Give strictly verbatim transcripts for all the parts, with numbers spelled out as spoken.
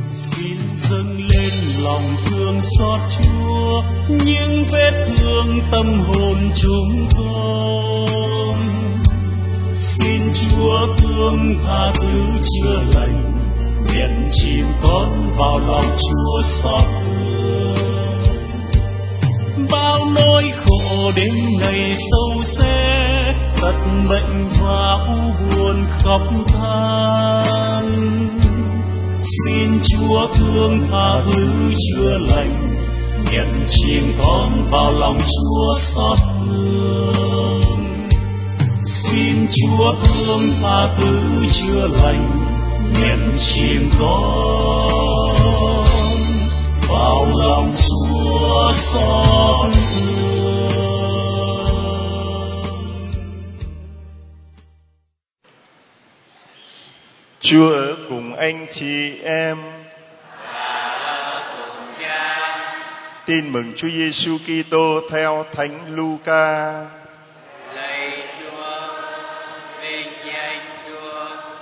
Xin dâng lên lòng thương xót Chúa những vết thương tâm hồn chúng con. Xin Chúa thương tha thứ chữa lành, nhận chìm con vào lòng Chúa xót thương. Bao nỗi khổ đến ngày sâu sẽ, tật bệnh và u buồn khóc than. Xin Chúa thương tha thứ chữa lành, nhận chìm con vào lòng Chúa xót thương. Xin Chúa thương tha thứ chữa lành, nhận chìm con vào lòng Chúa xót thương. Chúa ở cùng anh chị em. Tin mừng Chúa Giêsu Kitô theo Thánh Luca. Lạy Chúa, vinh danh Chúa.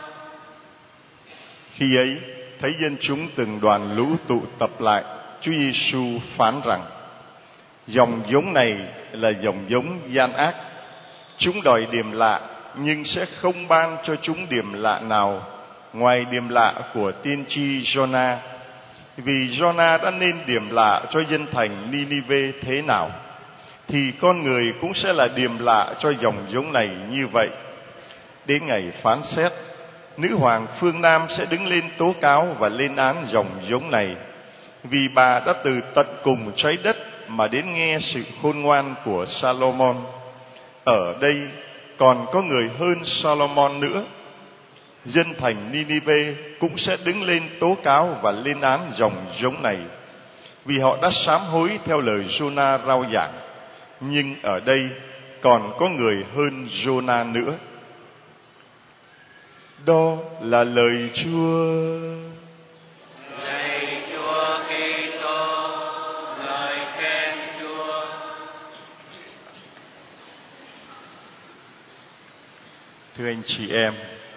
Khi ấy, thấy dân chúng từng đoàn lũ tụ tập lại, Chúa Giêsu phán rằng: dòng giống này là dòng giống gian ác. Chúng đòi điềm lạ, nhưng sẽ không ban cho chúng điềm lạ nào ngoài điềm lạ của tiên tri Giô-na. Vì Giô-na đã nên điềm lạ cho dân thành Ni-ni-vê thế nào, thì con người cũng sẽ là điềm lạ cho dòng giống này như vậy. Đến ngày phán xét, nữ hoàng phương Nam sẽ đứng lên tố cáo và lên án dòng giống này, vì bà đã từ tận cùng trái đất mà đến nghe sự khôn ngoan của Salomon. Ở đây còn có người hơn Salomon nữa. Dân thành Ni-ni-vê cũng sẽ đứng lên tố cáo và lên án dòng giống này, vì họ đã sám hối theo lời Giô-na rao giảng. Nhưng ở đây còn có người hơn Giô-na nữa. Đó là lời Chúa. Lạy Chúa Kitô, lời khen Chúa. Thưa anh chị em,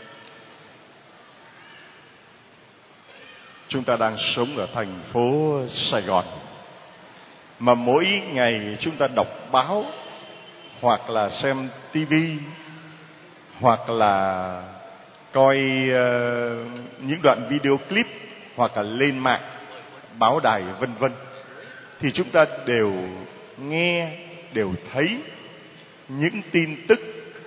chúng ta đang sống ở thành phố Sài Gòn, mà mỗi ngày chúng ta đọc báo, hoặc là xem tivi, hoặc là coi uh, những đoạn video clip, hoặc là lên mạng, báo đài vân vân, thì chúng ta đều nghe, đều thấy những tin tức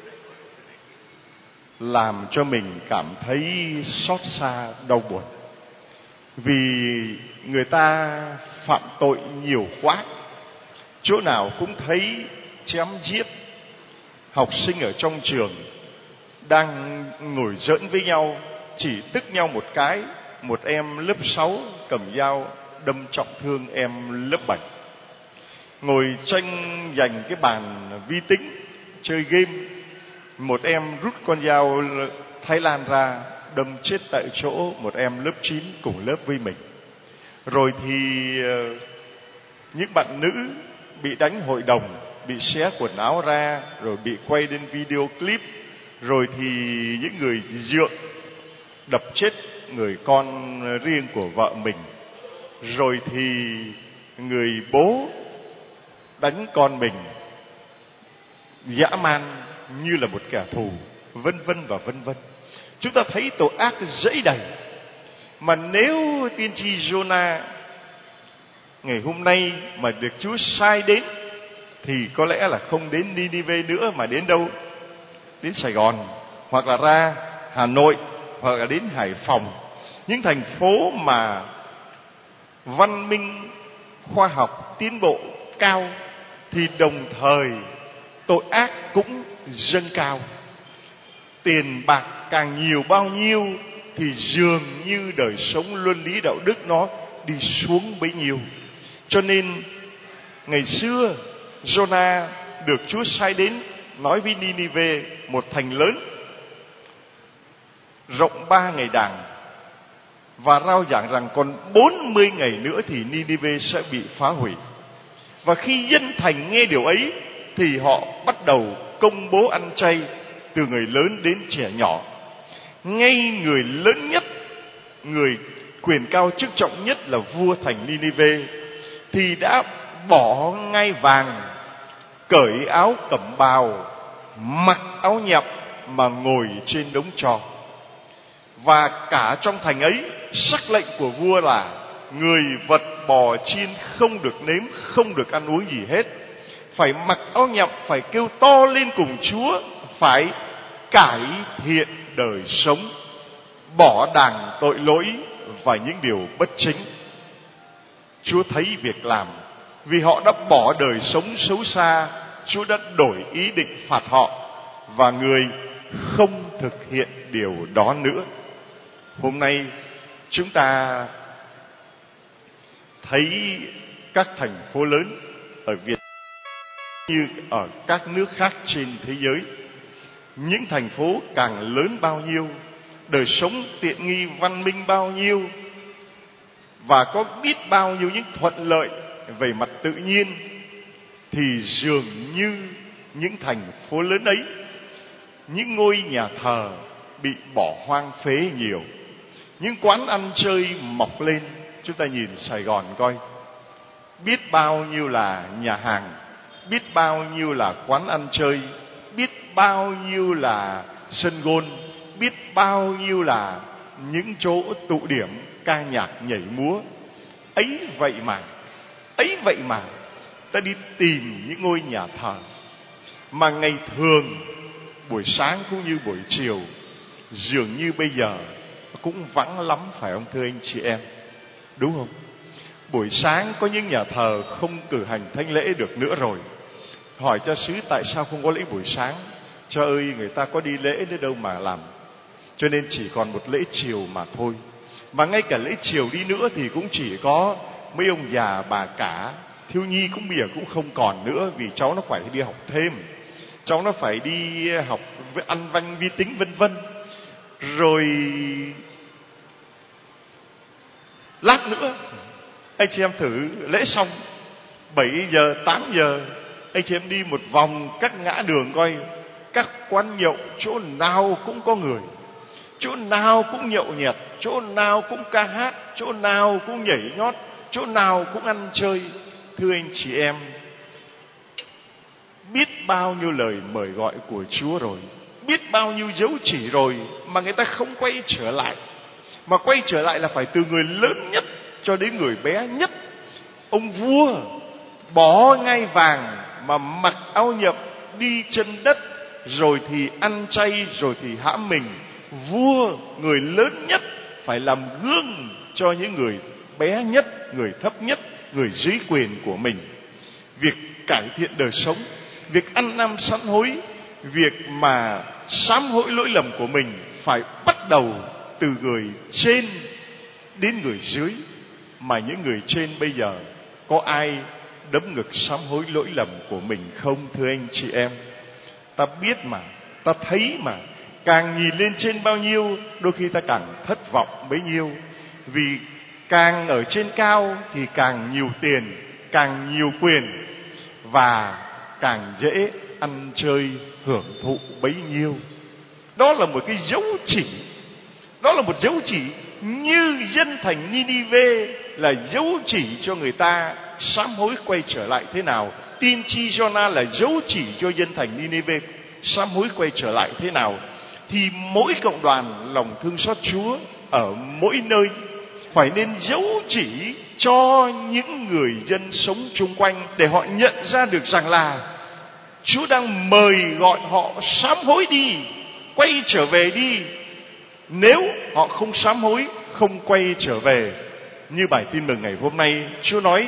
làm cho mình cảm thấy xót xa, đau buồn. Vì người ta phạm tội nhiều quá, chỗ nào cũng thấy chém giết. Học sinh ở trong trường đang ngồi giỡn với nhau, chỉ tức nhau một cái, một em lớp sáu cầm dao đâm trọng thương em lớp bảy. Ngồi tranh giành cái bàn vi tính chơi game, một em rút con dao Thái Lan ra đâm chết tại chỗ một em lớp chín cùng lớp với mình. Rồi thì những bạn nữ bị đánh hội đồng, bị xé quần áo ra, rồi bị quay lên video clip. Rồi thì những người dượng đập chết người con riêng của vợ mình. Rồi thì người bố đánh con mình dã man như là một kẻ thù, vân vân và vân vân. Chúng ta thấy tội ác dẫy đầy. Mà nếu tiên tri Giô-na ngày hôm nay mà được Chúa sai đến, thì có lẽ là không đến Ni-ni-vê nữa, mà đến đâu? Đến Sài Gòn, hoặc là ra Hà Nội, hoặc là đến Hải Phòng. Những thành phố mà văn minh, khoa học, tiến bộ cao, thì đồng thời tội ác cũng dâng cao. Tiền bạc càng nhiều bao nhiêu thì dường như đời sống luân lý đạo đức nó đi xuống bấy nhiêu. Cho nên ngày xưa Giô-na được Chúa sai đến nói với Ni-ni-vê, một thành lớn rộng ba ngày đàng, và rao giảng rằng còn bốn mươi ngày nữa thì Ni-ni-vê sẽ bị phá hủy. Và khi dân thành nghe điều ấy thì họ bắt đầu công bố ăn chay, từ người lớn đến trẻ nhỏ. Ngay người lớn nhất, người quyền cao chức trọng nhất là vua thành Ninive, thì đã bỏ ngai vàng, cởi áo cẩm bào, mặc áo nhậm mà ngồi trên đống tro. Và cả trong thành ấy, sắc lệnh của vua là người vật bò chiên không được nếm, không được ăn uống gì hết, phải mặc áo nhậm, phải kêu to lên cùng Chúa, phải cải thiện đời sống, bỏ đàng tội lỗi và những điều bất chính. Chúa thấy việc làm, vì họ đã bỏ đời sống xấu xa, Chúa đã đổi ý định phạt họ, và người không thực hiện điều đó nữa. Hôm nay chúng ta thấy các thành phố lớn ở Việt như ở các nước khác trên thế giới, những thành phố càng lớn bao nhiêu, đời sống tiện nghi văn minh bao nhiêu, và có biết bao nhiêu những thuận lợi về mặt tự nhiên, thì dường như những thành phố lớn ấy, những ngôi nhà thờ bị bỏ hoang phế nhiều, những quán ăn chơi mọc lên. Chúng ta nhìn Sài Gòn coi, biết bao nhiêu là nhà hàng, biết bao nhiêu là quán ăn chơi, biết bao nhiêu là sân golf, biết bao nhiêu là những chỗ tụ điểm ca nhạc nhảy múa. Ấy vậy mà, ấy vậy mà ta đi tìm những ngôi nhà thờ mà ngày thường buổi sáng cũng như buổi chiều dường như bây giờ cũng vắng lắm, phải không thưa anh chị em? Đúng không? Buổi sáng có những nhà thờ không cử hành thánh lễ được nữa rồi. Hỏi cha xứ tại sao không có lễ buổi sáng? Cha ơi, người ta có đi lễ đến đâu mà làm, cho nên chỉ còn một lễ chiều mà thôi. Mà ngay cả lễ chiều đi nữa thì cũng chỉ có mấy ông già bà cả, thiếu nhi cũng bây giờ cũng không còn nữa, vì cháu nó phải đi học thêm, cháu nó phải đi học ăn văn vi tính vân vân. Rồi lát nữa anh chị em thử lễ xong bảy giờ tám giờ, anh chị em đi một vòng các ngã đường coi, các quán nhậu chỗ nào cũng có người, chỗ nào cũng nhậu nhẹt, chỗ nào cũng ca hát, chỗ nào cũng nhảy nhót, chỗ nào cũng ăn chơi. Thưa anh chị em, biết bao nhiêu lời mời gọi của Chúa rồi, biết bao nhiêu dấu chỉ rồi, mà người ta không quay trở lại. Mà quay trở lại là phải từ người lớn nhất cho đến người bé nhất. Ông vua bỏ ngai vàng mà mặc áo nhậm, đi chân đất, rồi thì ăn chay, rồi thì hãm mình. Vua, người lớn nhất, phải làm gương cho những người bé nhất, người thấp nhất, người dưới quyền của mình. Việc cải thiện đời sống, việc ăn năn sám hối, việc mà sám hối lỗi lầm của mình phải bắt đầu từ người trên đến người dưới. Mà những người trên bây giờ có ai đấm ngực sám hối lỗi lầm của mình không, thưa anh chị em? Ta biết mà, ta thấy mà, càng nhìn lên trên bao nhiêu, đôi khi ta càng thất vọng bấy nhiêu. Vì càng ở trên cao thì càng nhiều tiền, càng nhiều quyền, và càng dễ ăn chơi hưởng thụ bấy nhiêu. Đó là một cái dấu chỉ, đó là một dấu chỉ như dân thành Ninive là dấu chỉ cho người ta sám hối quay trở lại thế nào. Tiên tri Jonah là dấu chỉ cho dân thành Ninive sám hối quay trở lại thế nào. Thì mỗi cộng đoàn lòng thương xót Chúa ở mỗi nơi phải nên dấu chỉ cho những người dân sống chung quanh, để họ nhận ra được rằng là Chúa đang mời gọi họ sám hối đi, quay trở về đi. Nếu họ không sám hối, không quay trở về, như bài tin mừng ngày hôm nay, Chúa nói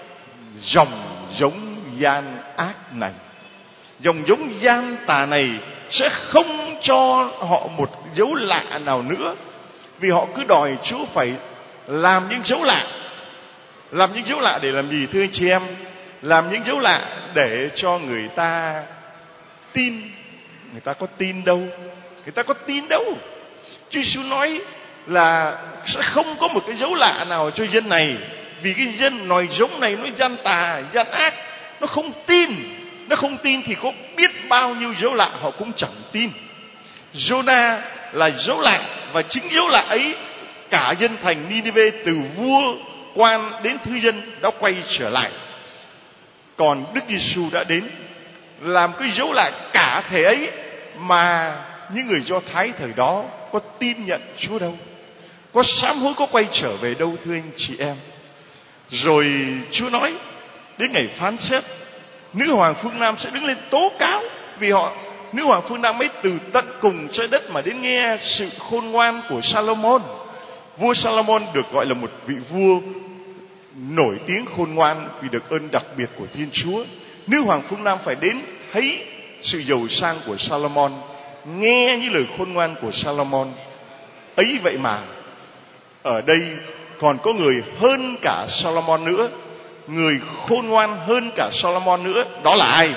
dòng giống gian ác này, dòng giống gian tà này sẽ không cho họ một dấu lạ nào nữa. Vì họ cứ đòi Chúa phải làm những dấu lạ. Làm những dấu lạ để làm gì thưa anh chị em? Làm những dấu lạ để cho người ta tin. Người ta có tin đâu, người ta có tin đâu. Chúa Giêsu nói là sẽ không có một cái dấu lạ nào cho dân này, vì cái dân nòi giống này nó gian tà, gian ác, nó không tin. Nó không tin thì có biết bao nhiêu dấu lạ họ cũng chẳng tin. Jonah là dấu lạ, và chính dấu lạ ấy cả dân thành Ninive từ vua quan đến thư dân đã quay trở lại. Còn Đức Giêsu đã đến làm cái dấu lạ cả thể ấy, mà những người Do Thái thời đó có tin nhận Chúa đâu, có sám hối, có quay trở về đâu, thưa anh chị em. Rồi Chúa nói đến ngày phán xét, nữ hoàng phương Nam sẽ đứng lên tố cáo, vì họ nữ hoàng phương Nam ấy từ tận cùng trái đất mà đến nghe sự khôn ngoan của Salomon. Vua Salomon được gọi là một vị vua nổi tiếng khôn ngoan vì được ơn đặc biệt của Thiên Chúa. Nữ hoàng phương Nam phải đến thấy sự giàu sang của Salomon, nghe những lời khôn ngoan của Salomon ấy. Vậy mà ở đây còn có người hơn cả Salomon nữa, người khôn ngoan hơn cả Salomon nữa. Đó là ai?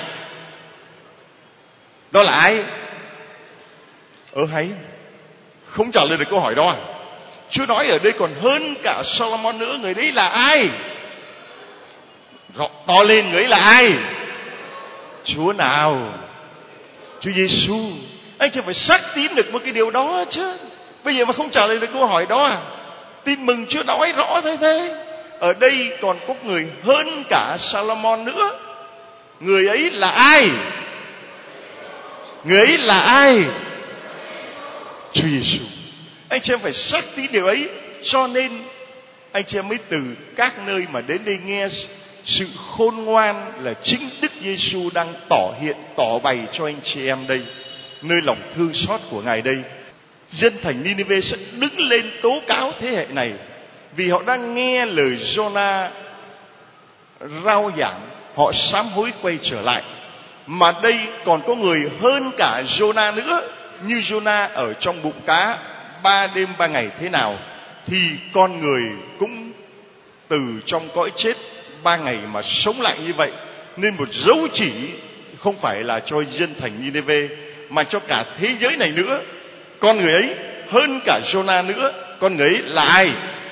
Đó là ai? Ơ hay không trả lời được câu hỏi đó à? Chúa nói ở đây còn hơn cả Salomon nữa. Người đấy là ai? Gọi to lên, người ấy là ai? Chúa nào? Chúa Giêsu. Anh chỉ phải xác tín được một cái điều đó chứ. Bây giờ mà không trả lời được câu hỏi đó à? Tin mừng Chúa nói rõ thế thế. Ở đây còn có người hơn cả Salomon nữa. Người ấy là ai? Người ấy là ai? Chúa Giêsu. Anh chị em phải xác tín điều ấy. Cho nên anh chị em mới từ các nơi mà đến đây nghe sự khôn ngoan là chính Đức Giêsu đang tỏ hiện, tỏ bày cho anh chị em đây, nơi lòng thương xót của Ngài đây. Dân thành Ninive sẽ đứng lên tố cáo thế hệ này, vì họ đang nghe lời Jonah rao giảng, họ sám hối quay trở lại. Mà đây còn có người hơn cả Jonah nữa. Như Jonah ở trong bụng cá ba đêm ba ngày thế nào, thì con người cũng từ trong cõi chết ba ngày mà sống lại như vậy. Nên một dấu chỉ không phải là cho dân thành Ninive, mà cho cả thế giới này nữa. Con người ấy hơn cả Jonah nữa. Con người ấy là ai?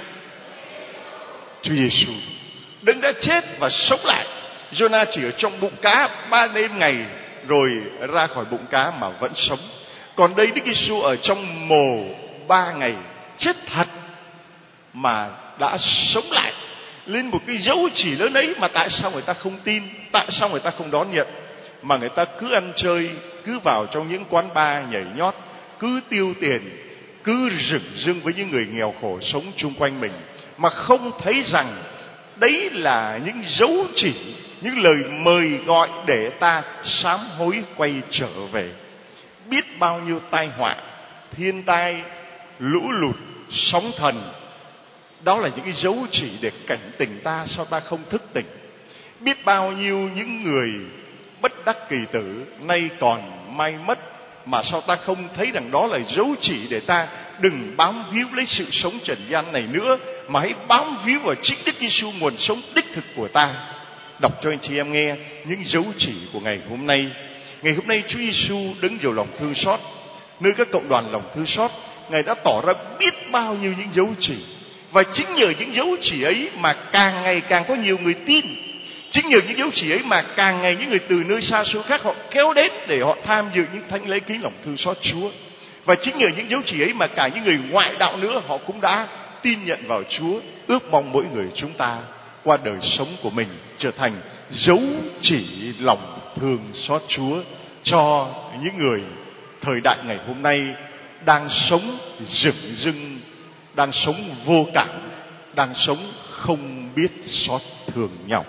Chúa Giêsu, Đấng đã chết và sống lại. Jonah chỉ ở trong bụng cá ba đêm ngày rồi ra khỏi bụng cá mà vẫn sống. Còn đây Đức Giêsu ở trong mồ ba ngày, chết thật mà đã sống lại, lên một cái dấu chỉ lớn ấy. Mà tại sao người ta không tin? Tại sao người ta không đón nhận? Mà người ta cứ ăn chơi, cứ vào trong những quán bar nhảy nhót, cứ tiêu tiền, cứ rừng rưng với những người nghèo khổ sống chung quanh mình, mà không thấy rằng đấy là những dấu chỉ, những lời mời gọi để ta sám hối quay trở về. Biết bao nhiêu tai họa, thiên tai, lũ lụt, sóng thần, đó là những cái dấu chỉ để cảnh tỉnh ta. Sao ta không thức tỉnh? Biết bao nhiêu những người bất đắc kỳ tử, nay còn mai mất, mà sao ta không thấy rằng đó là dấu chỉ để ta đừng bám víu lấy sự sống trần gian này nữa, mà hãy bám víu vào chính Đức Giêsu, nguồn sống đích thực của ta. Đọc cho anh chị em nghe những dấu chỉ của ngày hôm nay. Ngày hôm nay Chúa Giêsu đứng vào lòng thương xót, nơi các cộng đoàn lòng thương xót, Ngài đã tỏ ra biết bao nhiêu những dấu chỉ. Và chính nhờ những dấu chỉ ấy mà càng ngày càng có nhiều người tin. Chính nhờ những dấu chỉ ấy mà càng ngày những người từ nơi xa xôi khác họ kéo đến để họ tham dự những thánh lễ kính lòng thương xót Chúa. Và chính nhờ những dấu chỉ ấy mà cả những người ngoại đạo nữa họ cũng đã tin nhận vào Chúa. Ước mong mỗi người chúng ta qua đời sống của mình trở thành dấu chỉ lòng thương xót Chúa cho những người thời đại ngày hôm nay đang sống rừng rưng, đang sống vô cảm, đang sống không biết xót thương nhau.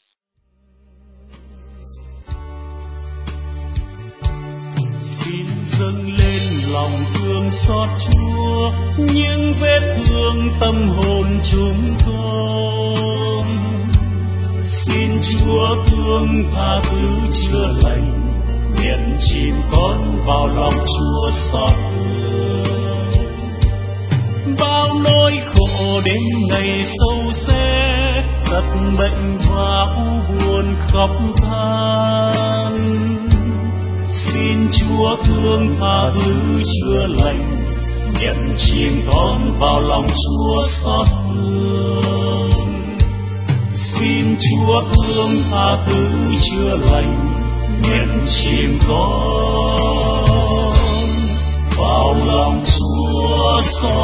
Xin dâng lên lòng thương xót Chúa, những vết thương tâm hồn chúng con. Xin Chúa thương tha thứ chữa lành, nhận chìm con vào lòng Chúa xót thương. Bao nỗi khổ đến ngày sâu sẽ, tật bệnh và u buồn khóc than. Xin Chúa thương tha thứ chữa lành, nhận chìm con vào lòng Chúa xót thương. Xin Chúa thương tha thứ chữa lành, nhận chìm con vào lòng Chúa xót